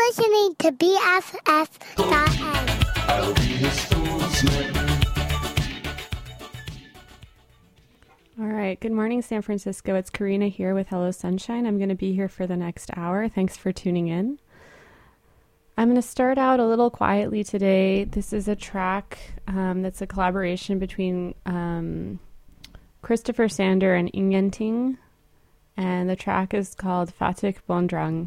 listening to BFF.N. All right. Good morning, San Francisco. It's Karina here with Hello Sunshine. I'm going to be here for the next hour. Thanks for tuning in. I'm going to start out a little quietly today. This is a track that's a collaboration between Christopher Sander and Ingenting, and the track is called Fatih Bondrang.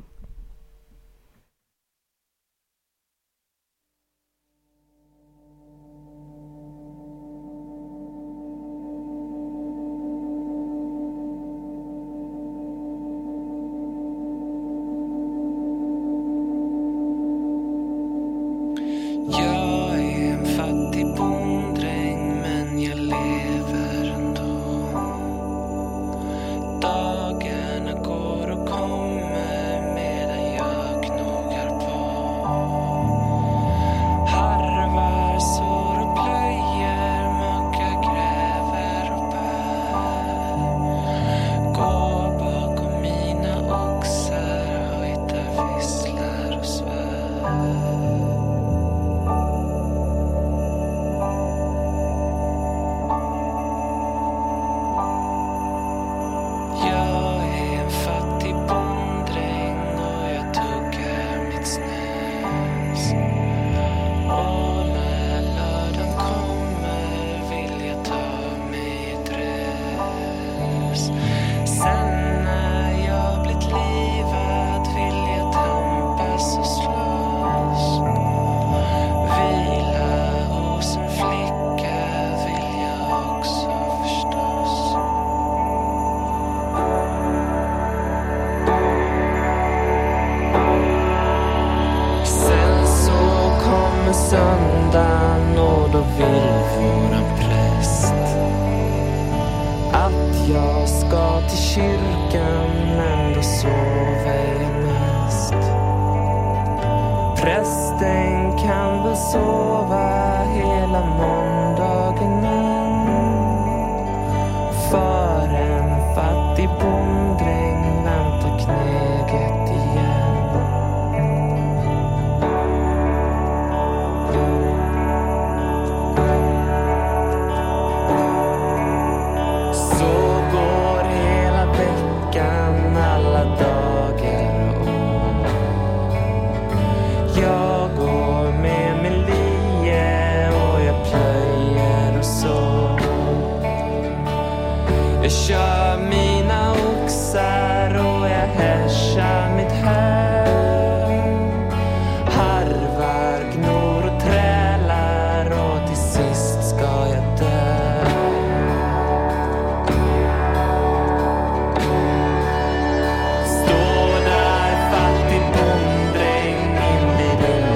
Söndagen och då vill våran präst att jag ska till kyrkan, men då sover jag mest. Prästen kan väl sova hela måndagen, för en fattig bonddräng väntar knäget igen. Kör mina oxar och jag härsar mitt här. Harvar, gnor och trälar och till sist ska jag dö. Står där fattig bonddräng invid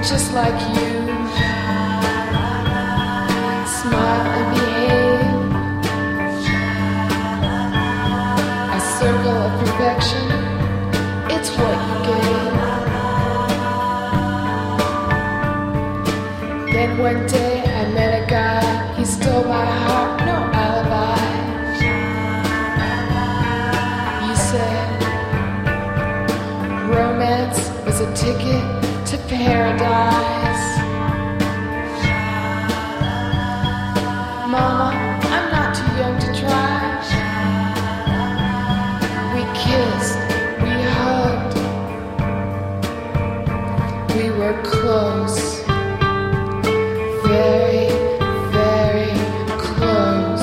just like you. Smile and behave. A circle of perfection, it's what you gave. Then one day I met a guy, he stole my heart, no alibi. You said romance was a ticket to paradise. Mama, I'm not too young to try. We kissed, we hugged, we were close. Very, very close.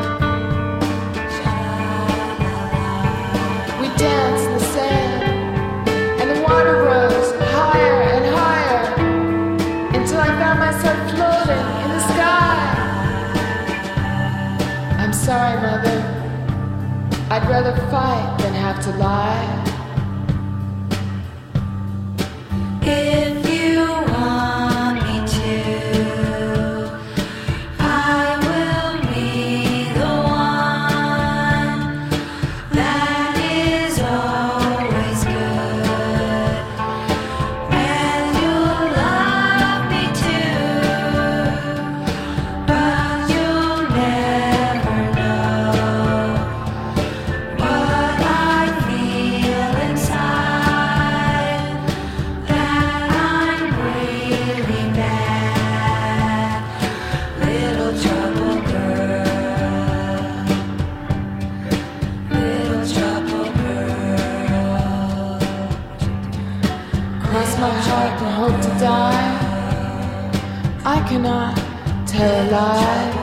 We danced in the sand, and the water rose higher and higher until I found myself floating in the sky. I'm sorry, Mother. I'd rather fight than have to lie. If you want me to, I will be the one that is always good, and you'll love me too, but you'll never know what I feel inside, that I'm really bad, little trouble girl, little trouble girl. Cross my heart and hope to die. I cannot tell a lie.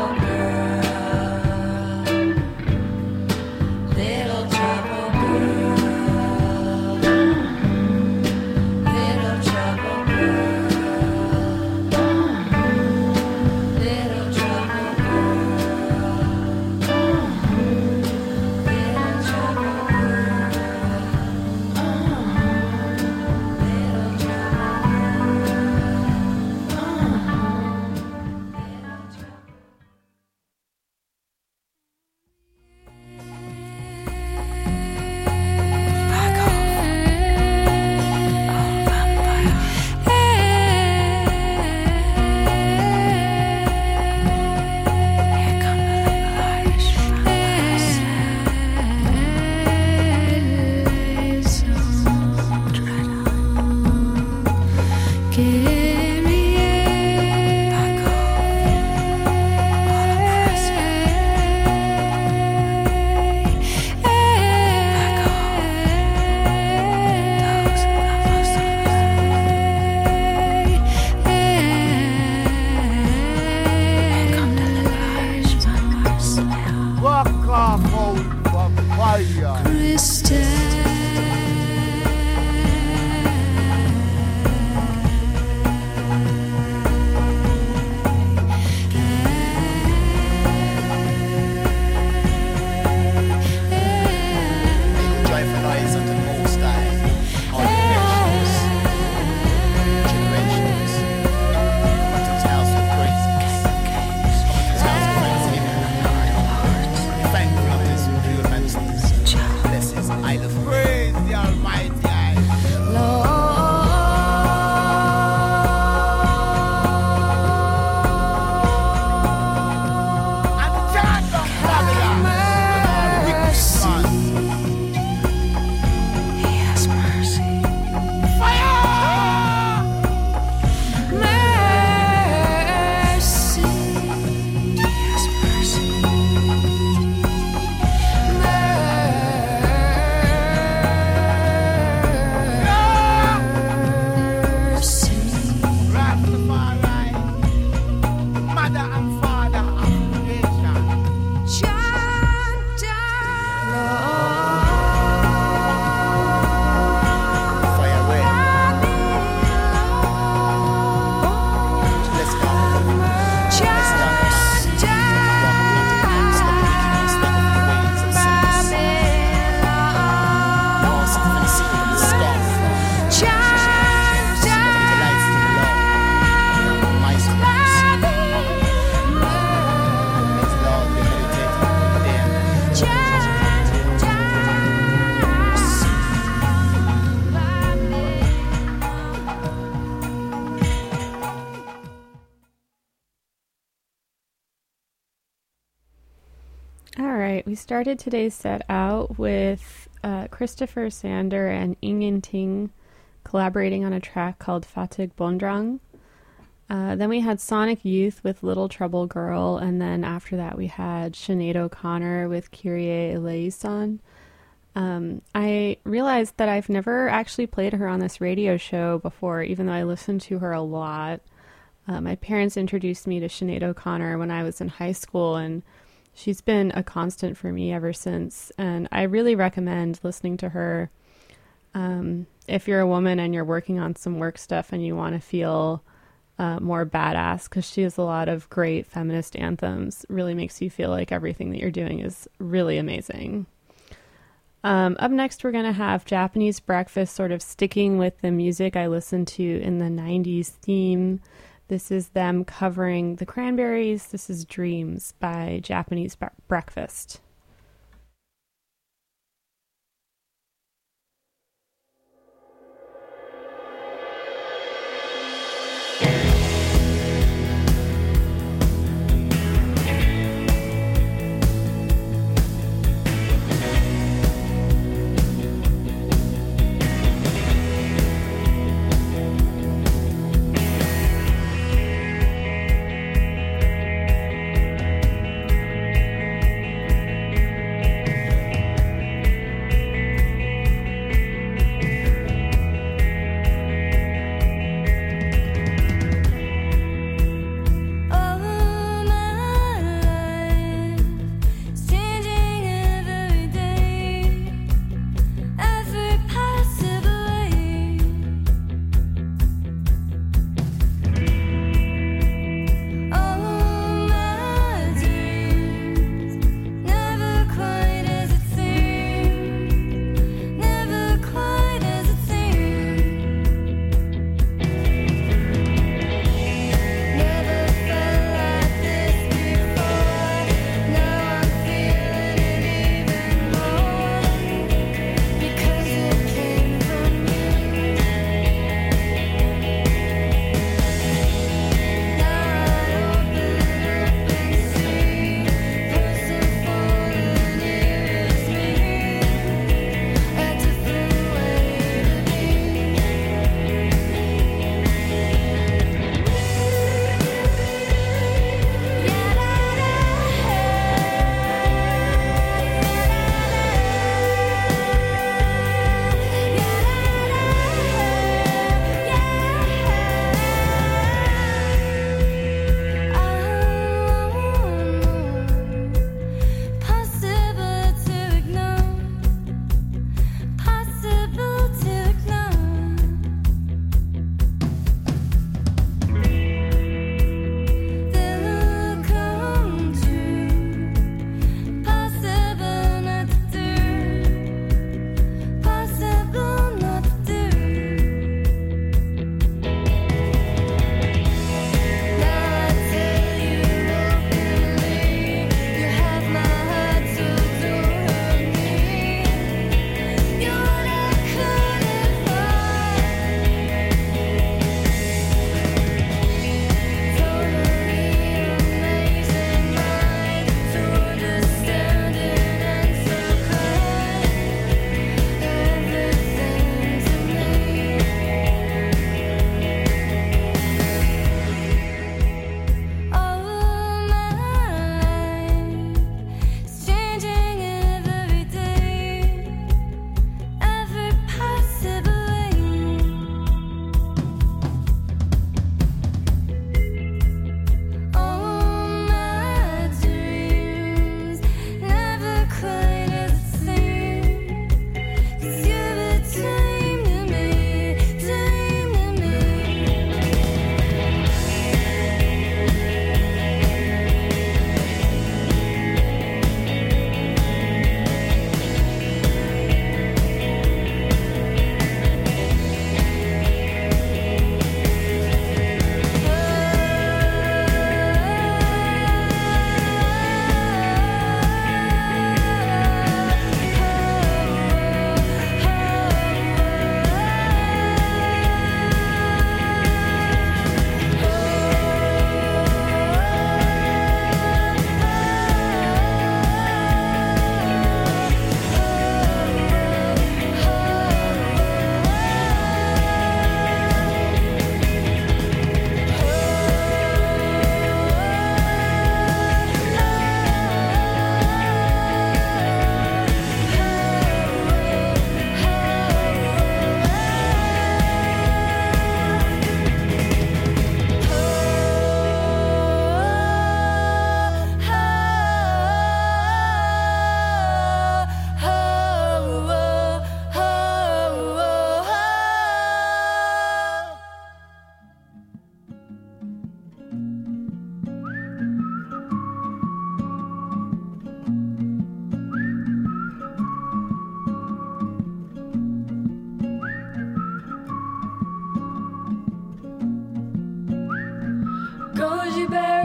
All right, we started today's set out with Christopher Sander and Ingen Ting collaborating on a track called Fatih Bondrang. Then we had Sonic Youth with Little Trouble Girl, and then after that we had Sinead O'Connor with Kyrie Eleison. I realized that I've never actually played her on this radio show before, even though I listened to her a lot. My parents introduced me to Sinead O'Connor when I was in high school, and she's been a constant for me ever since. And I really recommend listening to her if you're a woman and you're working on some work stuff and you want to feel more badass, because she has a lot of great feminist anthems. Really makes you feel like everything that you're doing is really amazing. Up next, we're going to have Japanese Breakfast, sort of sticking with the music I listened to in the 90s theme. This is them covering the Cranberries. This is Dreams by Japanese Breakfast.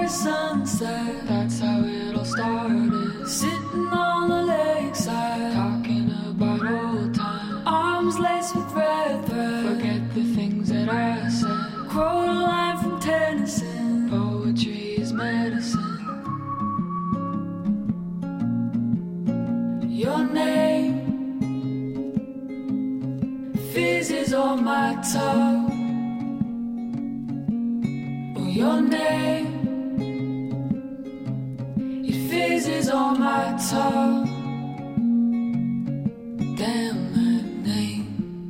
Cranberry sunset, that's how it all started. Sitting on the lakeside, talking about old times. Arms laced with red thread, forget the things that I said. Quote a line from Tennyson, poetry is medicine. Your name fizzes on my tongue. Oh, your name, it fizzes on my tongue. Damn that name.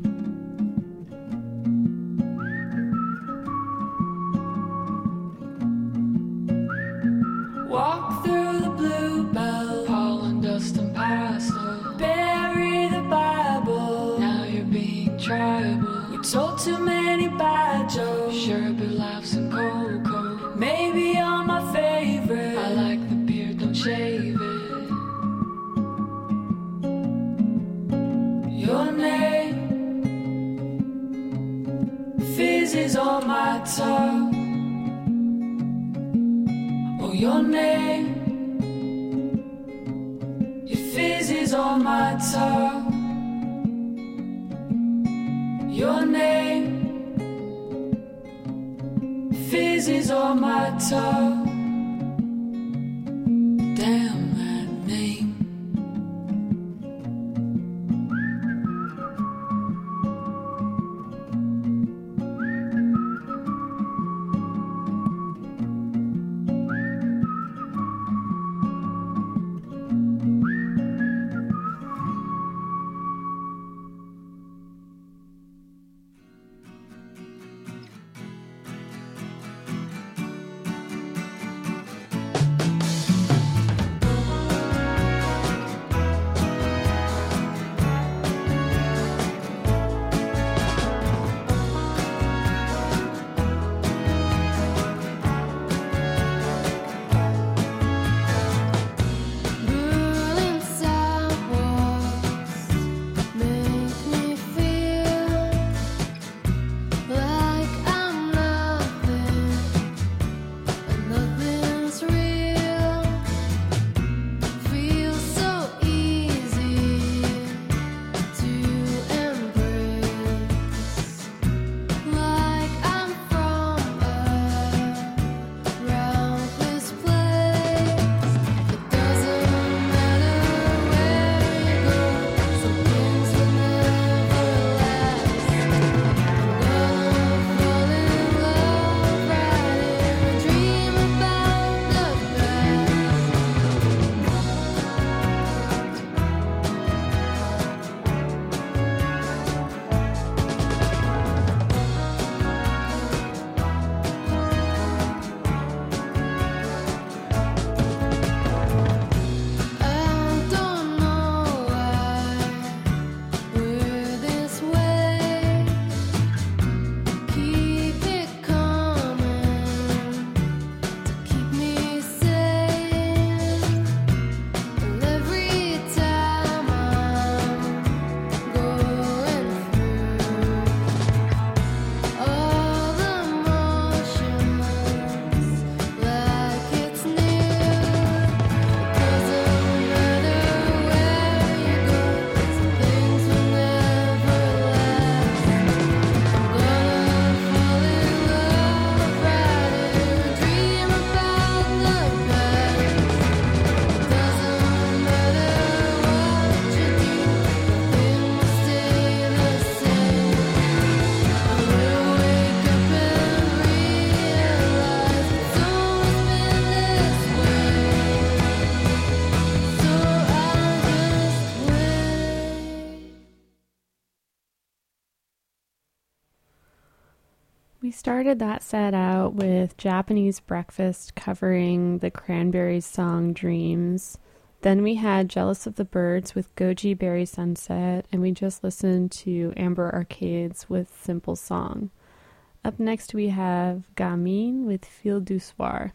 Walk through the bluebell, pollen dust and pastel. Bury the Bible, now you're being tribal. You told too many bad jokes, sherbet laughs and cocoa. Maybe you're my favorite, I like the beard, don't shave it. Your name fizzes on my tongue. Oh, your name, it fizzes on my tongue. Your name fizzes on my tongue. Damn that name. Burning sidewalks make me feel like I'm nothing and nothing's real. Feels so easy to embrace, like I'm from around this place. It doesn't matter where you go, some things will never last. I'm gonna fall in love right here and dream about the past. I don't know why we're this way. Keep it coming to keep me sane. And every time I'm going through all the motions like it's new. It doesn't matter where you go, some things will never last. I'm gonna fall in love right here and dream about the past. It doesn't matter what you do, nothing will stay the same. I will wake up and realize it's always been this way. So I'll just wait. We started that set out with Japanese Breakfast covering the Cranberries song Dreams. Then we had Jealous of the Birds with Goji Berry Sunset, and we just listened to Amber Arcades with Simple Song. Up next we have Gamine with Fil du Soir.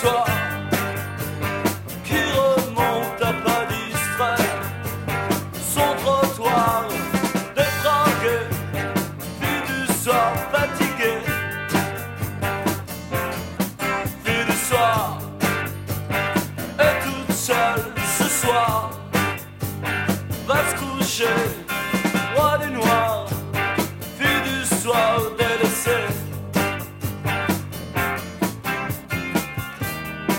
soir qui remonte à pas distrait son trottoir défragué, fille du soir fatigué, fille du soir est toute seule ce soir, va se coucher, roi des noirs, fille du soir délaissée.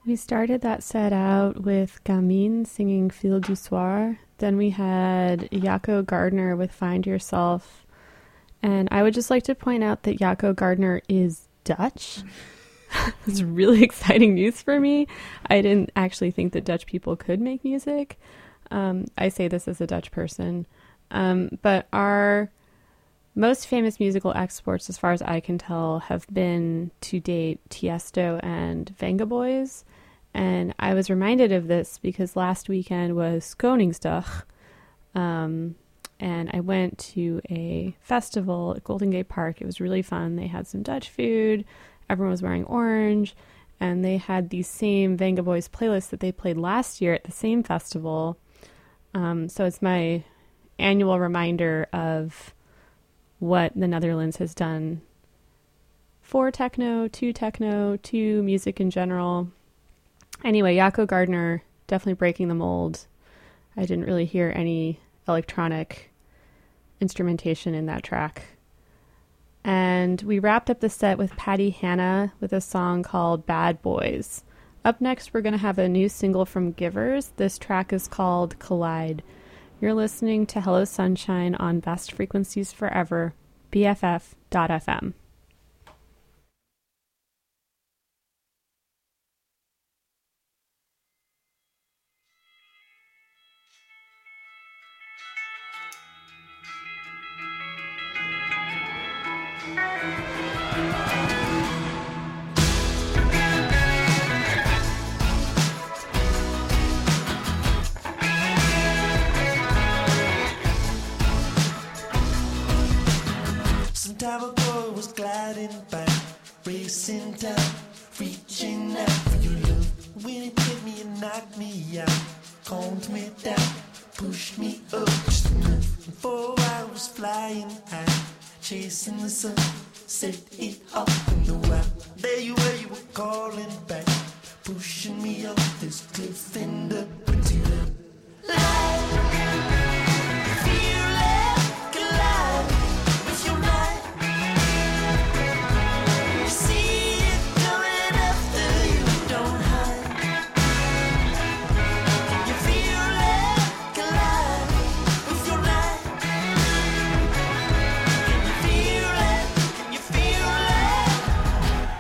We started that set out with Gamine singing Fil du Soir. Then we had Jaco Gardner with Find Yourself. And I would just like to point out that Jaco Gardner is Dutch. It's really exciting news for me. I didn't actually think that Dutch people could make music. I say this as a Dutch person. But our most famous musical exports, as far as I can tell, have been to date Tiesto and Venga Boys. And I was reminded of this because last weekend was Koningsdag. And I went to a festival at Golden Gate Park. It was really fun. They had some Dutch food. Everyone was wearing orange. And they had these same Venga Boys playlists that they played last year at the same festival. So it's my annual reminder of what the Netherlands has done for techno, to music in general. Anyway, Jaco Gardner definitely breaking the mold. I didn't really hear any electronic instrumentation in that track. And we wrapped up the set with Patty Hanna with a song called Bad Boys. Up next, we're going to have a new single from Givers. This track is called Collide. You're listening to Hello Sunshine on Best Frequencies Forever, BFF.FM. Some time ago I was gliding by, racing down, reaching out for your love. When it hit me and knocked me out, calmed me down, pushed me up just enough. And for I was flying high, chasing the sun, set it up in the wild. There you were, you were calling back, pushing me off this cliff and up into the light. Feel like alive with your light. See it coming after you, don't hide. Can you feel like alive with your light? Can you feel it? Can you feel it?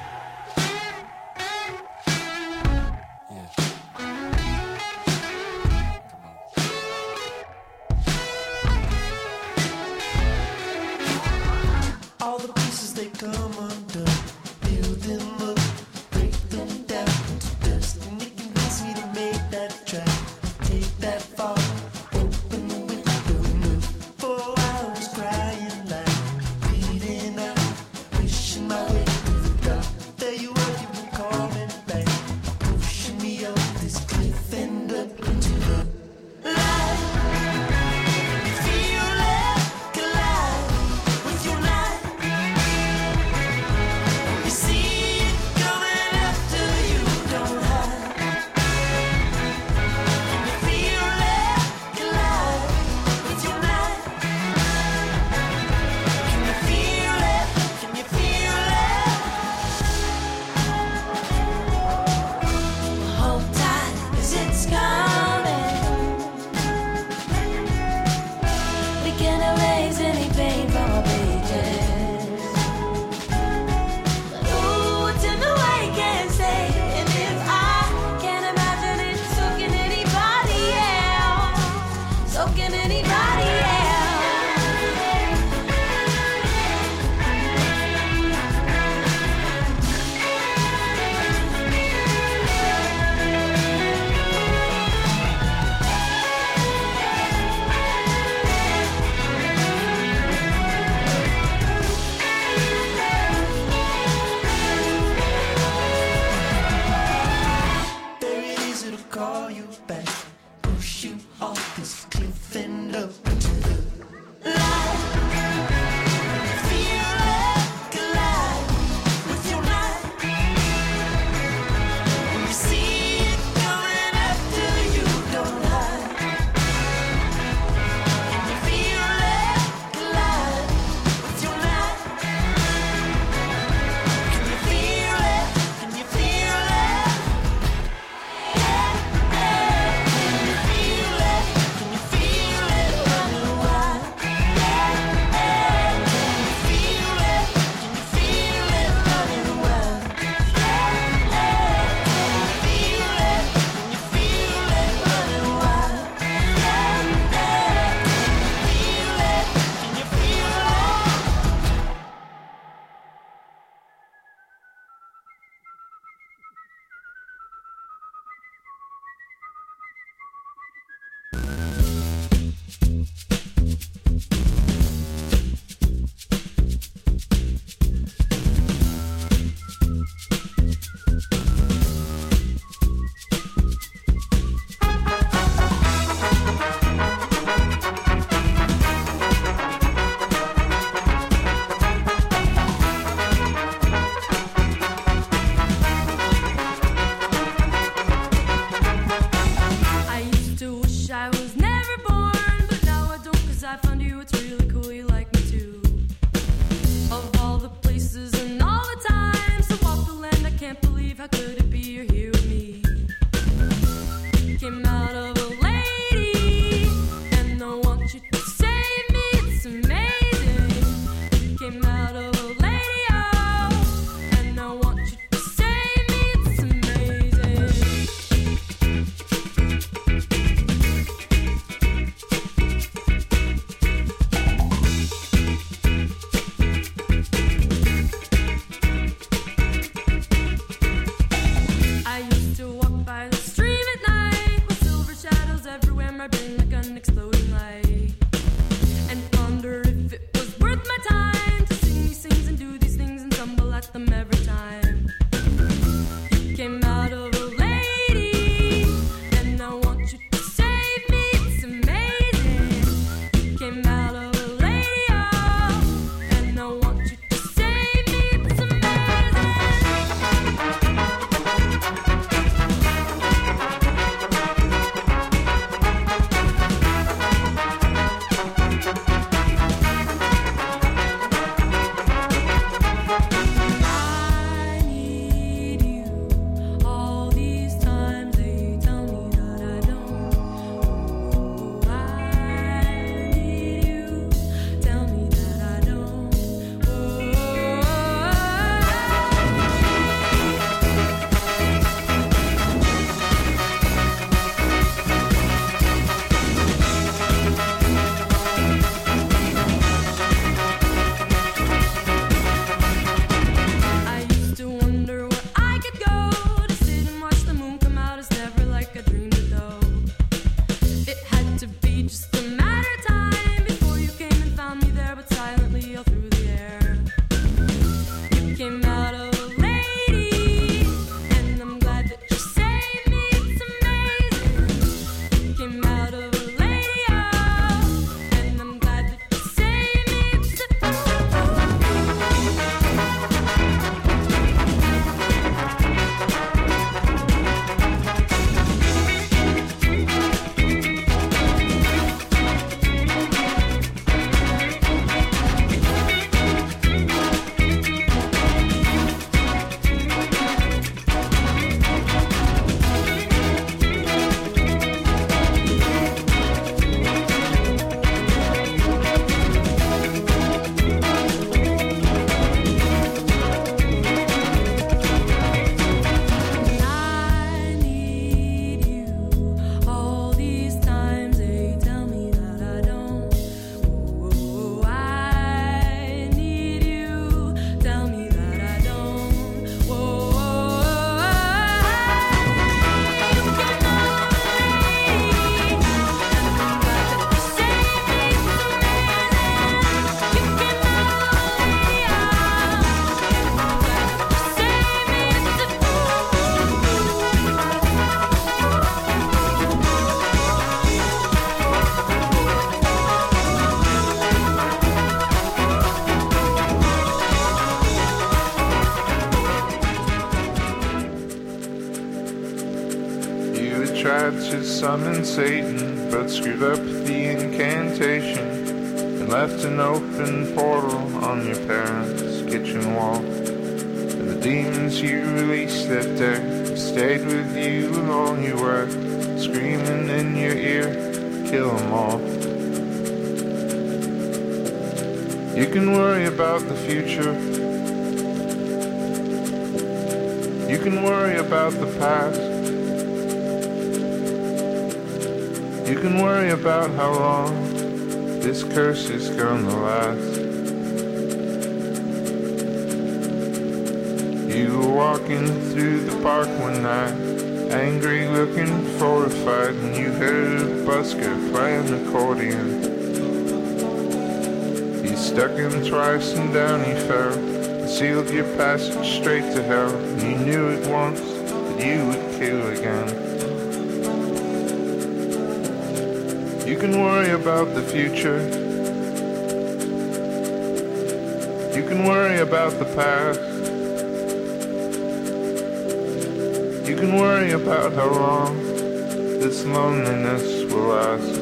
that tried to summon Satan, but screwed up the incantation and left an open portal on your parents' kitchen wall. And the demons you released that day stayed with you along your way, screaming in your ear, kill 'em all. You can worry about the future. You can worry about the past. You can worry about how long this curse is gonna last. You were walking through the park one night, angry, looking fortified, when you heard a busker play an accordion. You stuck him twice and down he fell, and sealed your passage straight to hell. And you knew at once that you would kill again. You can worry about the future. You can worry about the past. You can worry about how long this loneliness will last.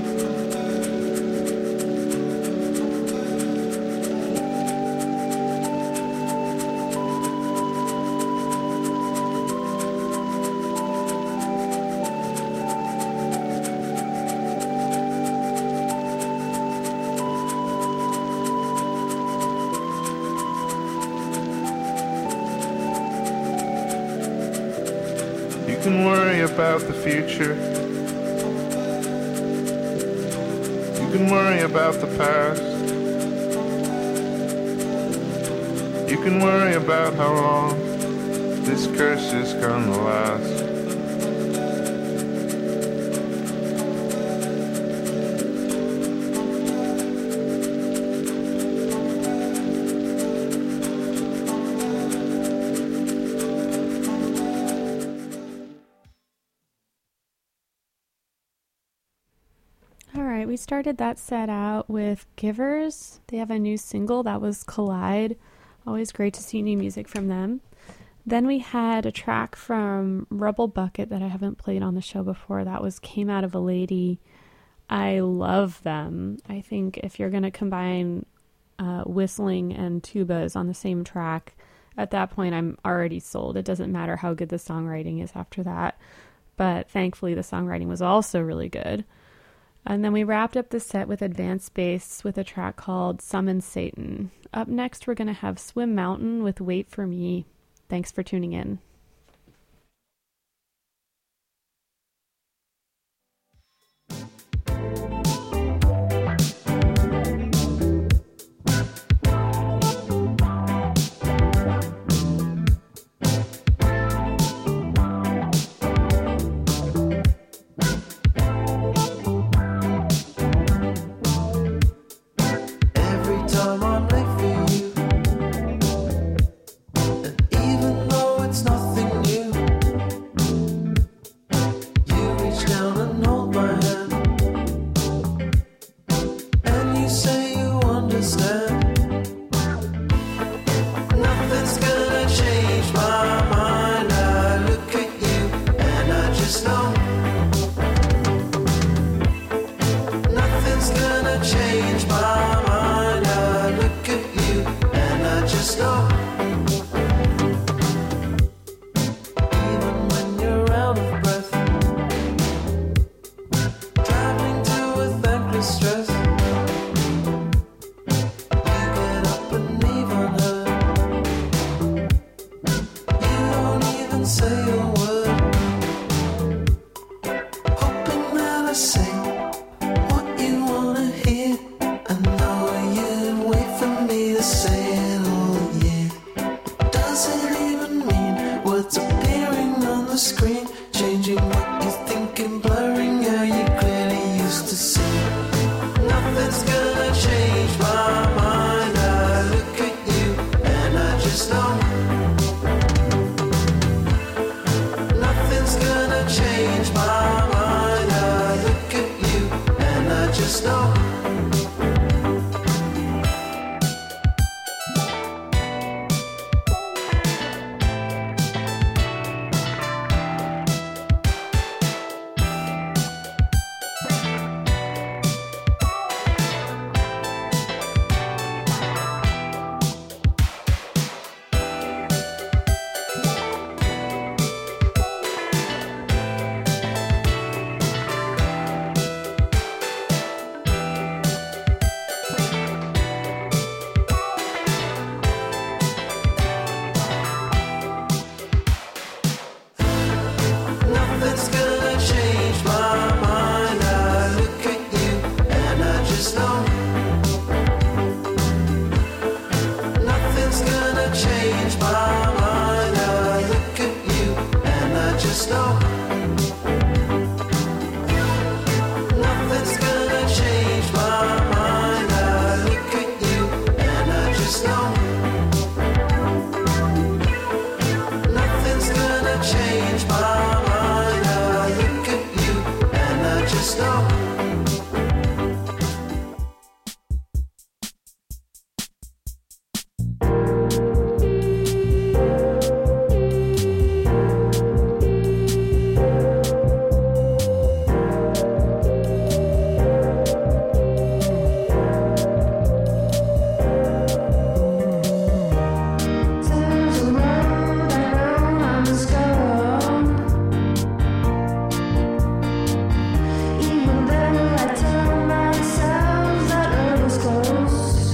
You can worry about the future. You can worry about the past. You can worry about how long this curse is gonna last. We started that set out with Givers. They have a new single that was Collide. Always great to see new music from them. Then we had a track from Rubble Bucket that I haven't played on the show before. That was Came Out of a Lady. I love them. I think if you're going to combine whistling and tubas on the same track, at that point I'm already sold. It doesn't matter how good the songwriting is after that. But thankfully the songwriting was also really good. And then we wrapped up the set with advanced bass with a track called Summon Satan. Up next, we're going to have Swim Mountain with Wait for Me. Thanks for tuning in. Nothing's gonna change my mind. I look at you and I just know. Nothing's gonna change my mind. I look at you and I just know. There's a road I know I must go. Even then I tell myself that road is closed.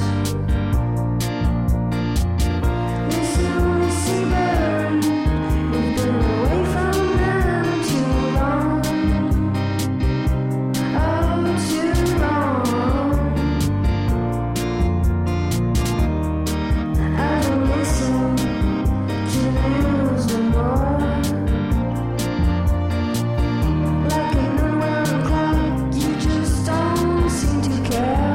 Listen when we see burn. We've been away from them too long. Oh, too long. I don't listen to the news no more. Like an unwound clock, you just don't seem to care.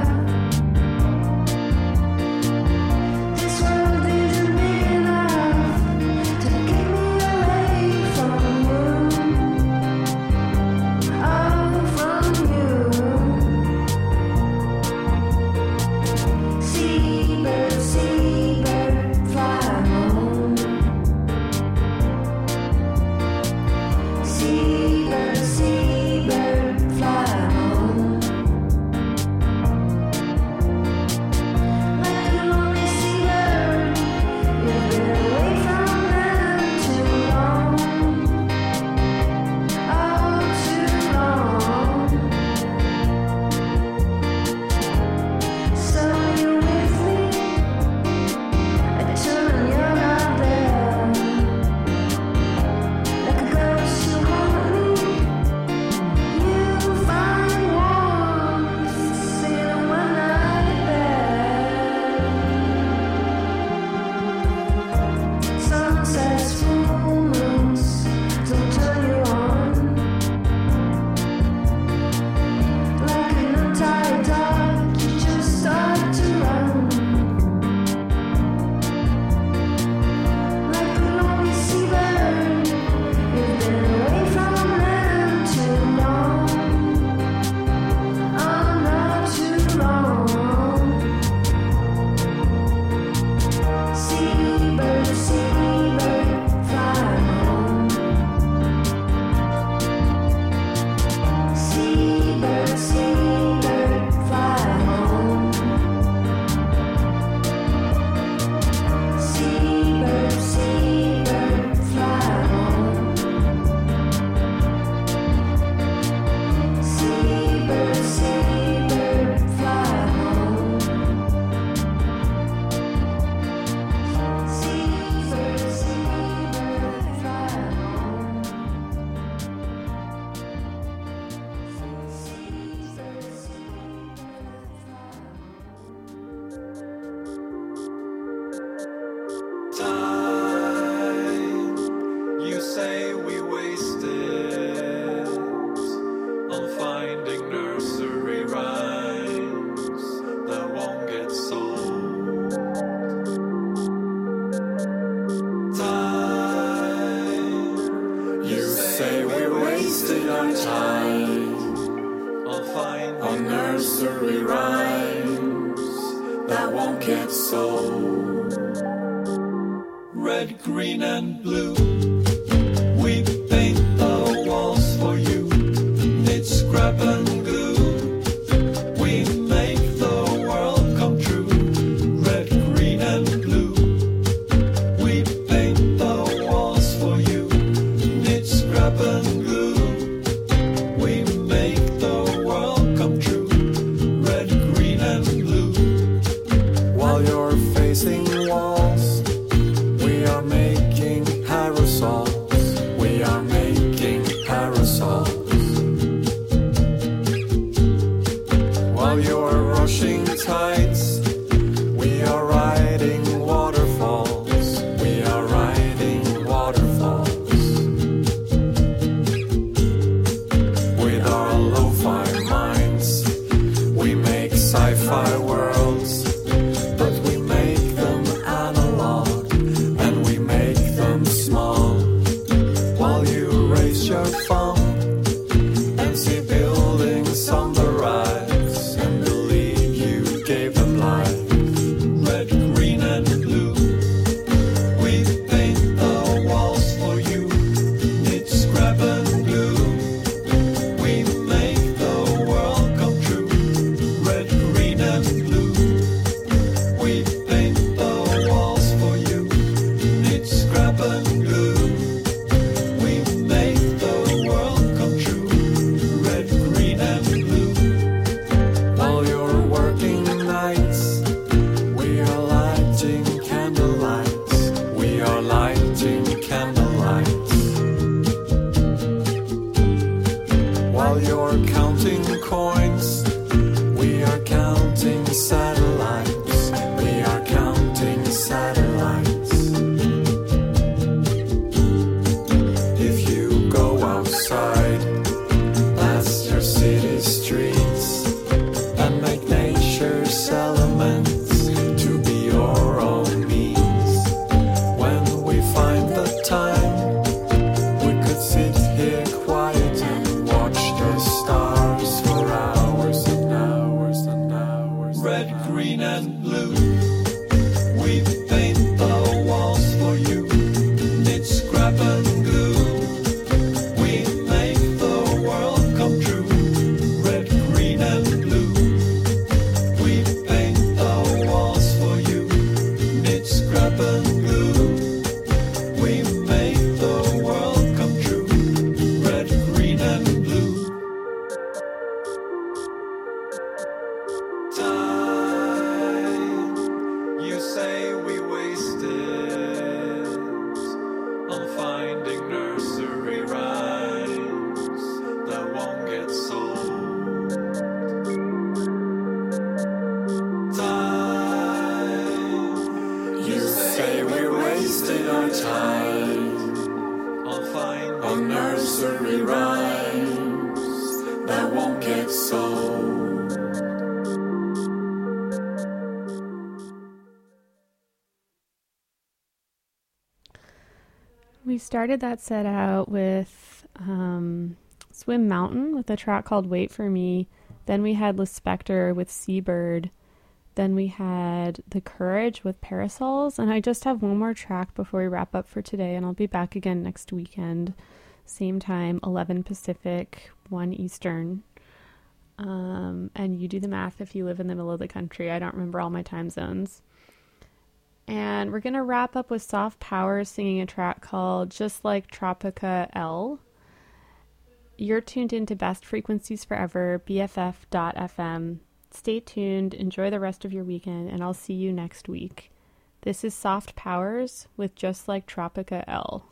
This world isn't big enough to keep me away from you. Oh, from you. Seabird, seabird, fly home. Seabird, seabird, fly home. Like a lonely seabird, you've been away from them too long. Oh, too long. So you're with me. I turn and you're not there. Like a ghost you haunt me. You find warmth in a one-night bed. Sunsets, full moons don't turn you on. Like an untied dog, you just start to run. Like a lonely seabird, you've been away from them too long. Oh, not too long. Seabird, seabird, fly home. Seabird, seabird, fly home. Seabird, seabird, fly home. Seabird, seabird, fly home. Seabird, seabird, fly home. Seabird, seabird, fly Time, you say we wasted on finding nursery rhymes that won't get sold. Time, you say we wasted our time on nursery rhymes that won't get sold. Red, green, and blue, we paint the walls for you. Knit, scrap, and glue, we make the world come true. Red, green, and blue, we paint the walls for you. Knit, scrap, and glue, we make the world come true. Red, green, and blue. While you're facing walls, we are making aerosols. While you're counting coins, we are counting satellites. We are counting satellites. If you go outside, blast your city streets, and make nature's elements to be your own means. When we find the time, we could sit here quiet and watch the stars for hours and hours and hours. Red, green, and blue, we paint the walls for you. Knit, scrap, and glue, we make the world come true. Red, green, and blue, we paint the walls for you. Knit, scrap, and glue, we make the world come true. Red, green, and blue. Time, you say we wasted on finding nursery rhymes that won't get sold. Time, you say we wasted our time on nursery rhymes that won't get sold. We started that set out with Swim Mountain with a track called Wait For Me. Then we had Lispector with Seabird. Then we had The Courage with Parasols. And I just have one more track before we wrap up for today. And I'll be back again next weekend. Same time, 11 Pacific, 1 Eastern. And you do the math if you live in the middle of the country. I don't remember all my time zones. And we're going to wrap up with Soft Power singing a track called Just Like Tropica L. You're tuned into Best Frequencies Forever, BFF.FM. Stay tuned, enjoy the rest of your weekend, and I'll see you next week. This is Soft Powers with Just Like Tropica L.